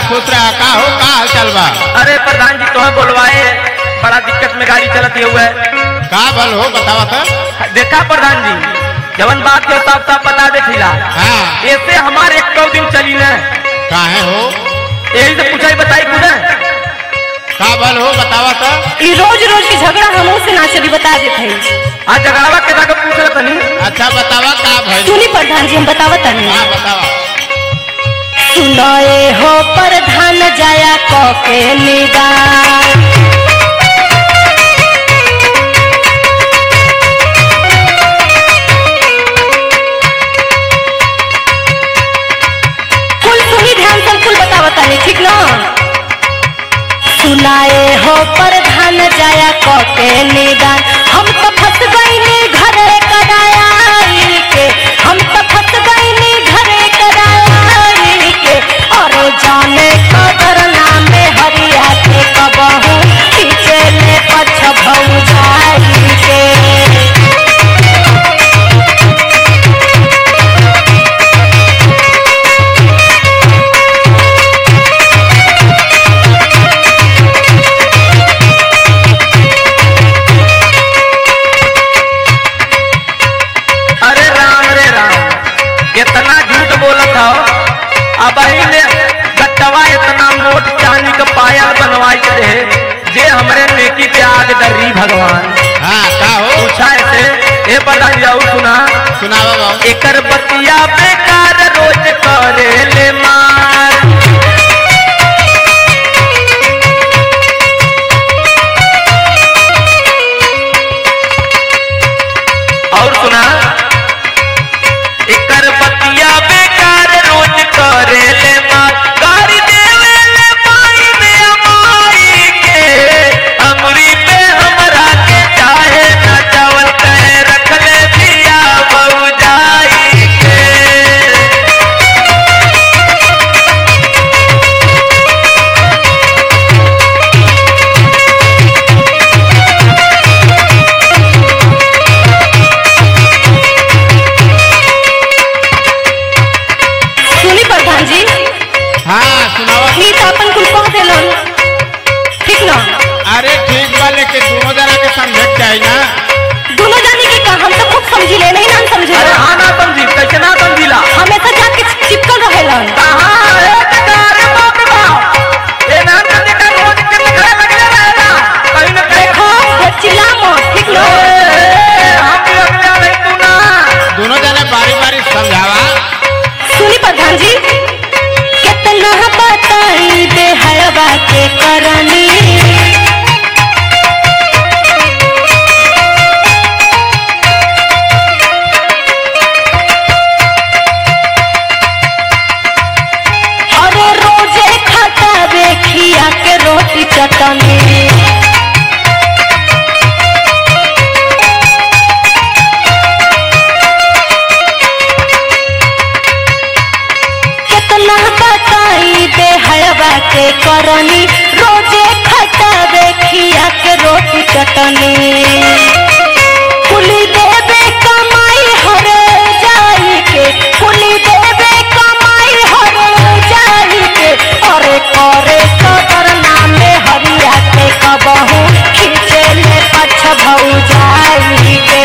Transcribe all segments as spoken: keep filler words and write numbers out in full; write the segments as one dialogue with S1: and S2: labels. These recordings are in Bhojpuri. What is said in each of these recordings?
S1: खुश रहा। का हो का हाल चाल बा?
S2: अरे प्रधान जी तुम्हें बोलवाए, बड़ा दिक्कत में गाड़ी चलती हुए।
S1: का भल हो बतावा तो।
S2: देखा प्रधान जी, जवन बात के साफ साफ बता दे खिला।
S1: हाँ।
S2: ऐसे हमारे एक दो दिन चली न
S1: काहे हो?
S2: यही से पूछा ही बताई खुद
S1: का भल हो बतावा तो।
S3: ई रोज रोज के झगड़ा हमों से ना चली, बता देते हैं।
S2: आज झगड़ावा के जाकर पूछ रहा तनी।
S1: अच्छा बतावा का भइल?
S3: सुनी प्रधान जी, हम बतावा तनी।
S1: हाँ बतावा।
S3: सुनाए हो प्रधान जाया को के निदान, कुल सुनी ध्यान से, कुल बतावा तनी, ठीक ना? सुनाए हो प्रधान जाया को के निदान, हम तो फंस गईनी घरे कराया के, हम तो फंस गईनी घरे कराया के, और जाने कदर नाम हरिया के कबहू पीछे ले पछ भौजाई के।
S2: इतना झूठ बोलत हो, अब ने गट्टवा इतना मोट चांदी का पायल बनवाई रहे जे हमरे नेकी पे आग दर्री भगवान।
S1: हाँ का हो?
S2: पूछा ऐसे ए प्रधान जाऊ सुना
S1: सुनावा बाबू।
S2: एकर बतिया बेकार रोज करे ले मार। और सुना एकर बतिया बेकार रोज करे ले मार, गारी देवे ले माई में माई के, अंगुरी पे हमरा के चाहे न चावल कहे रख ले दिया भौजाई के।
S3: सुनी प्रधान जी,
S1: हाँ सुनावा।
S3: ई तो अपन कुल कह देलन, ठीक ना?
S1: अरे ठीक बा, लेकिन दोनों जना के समझे के चाहिए ना।
S3: दोनों जाने की का हम तो खूब समझी ले, नहीं ना समझे।
S2: अरे हाँ ना समझी, कैसे ना समझीला?
S3: हमेशा जाके चिपकल रहेलन।
S2: कहाँ है बेकार बाप रे बाप? ए नाम का देखा रोज के लिखा लगले रहेला, कहीं न कहीं।
S3: देखो ये चिल्ला मत, ठीक ना?
S2: ए, हम भी अगला नहीं तू ना।
S1: दोनों जने बारी बारी समझावा।
S3: सुनी प्रधान जी, कितना बताई दे हलवा के करनी, अरे रोजे खाता बेखिया के रोटी चटनी, कितना बताई दे हलवा के करनी, रोजे खाता बेखिया के रोटी चटनी, कुली देवे कमाई हरे जाई के, कुली देवे कमाई हरे जाई के, अरे करे सदर नामे हरिया के कबहू खींचे ले पछ भौजाई के।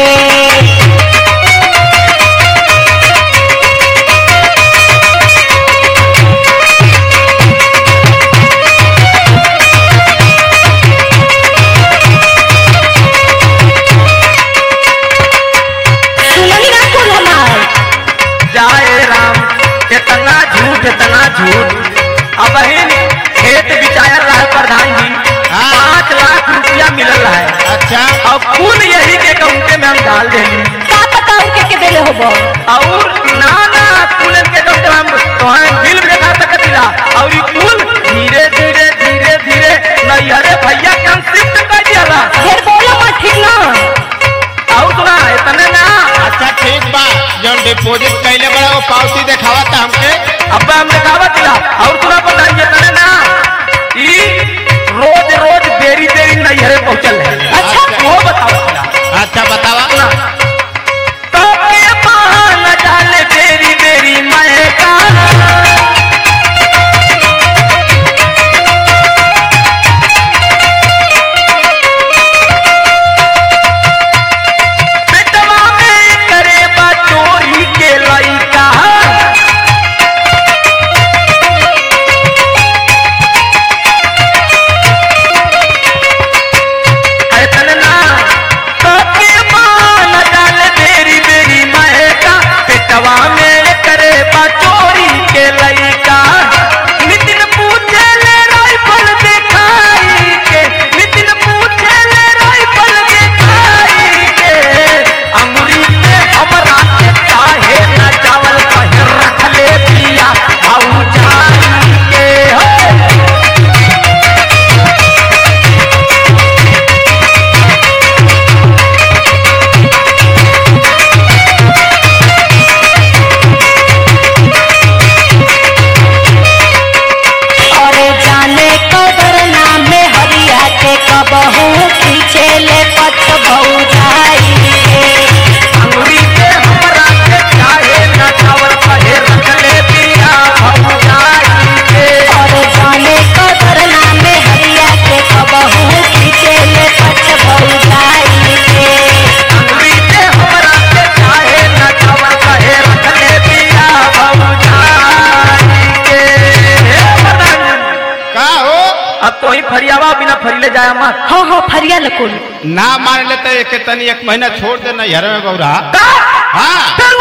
S3: सुनली ना कुल हमार?
S2: जाए राम, इतना झूठ इतना झूठ। अब ही खेत बिचाया रहा है प्रधान जी,
S1: हाँ।
S2: पाँच लाख रुपया मिलल रहा है।
S1: अच्छा
S2: अब कुल यही के अकाउंटे में हम डाल देंगे।
S3: का पता उनके के देले होबो?
S2: और ना ना कुल के अकाउंट में हम तोहरे बिल भी दिखा सकत ला, और ई कुल धीरे धीरे धीरे धीरे नैहरे भैया के हम शिफ्ट कर दिया।
S3: फिर बोलो मत, ठीक ना?
S2: और सुना इतने ना,
S1: अच्छा ठीक बा, जब डिपॉजिट कैले बड़ा वो पावती दिखावा था हमके।
S2: अब हम दिखावत ला। और सुना बताइए इतने ना, ई रोज रोज देरी देरी नैहरे पहुंचल है।
S3: अच्छा।
S2: वो बताओ ला।
S1: अच्छा बतावा।
S2: तो के बहाना जाने देरी देरी मैं का फरियावा बिना फरीले जाया मत।
S3: हाँ हाँ फरिया लकुल।
S1: ना मान लेते एक तनी एक महीना छोड़ देना यार में गौरा।
S2: का?
S1: हाँ
S2: फिर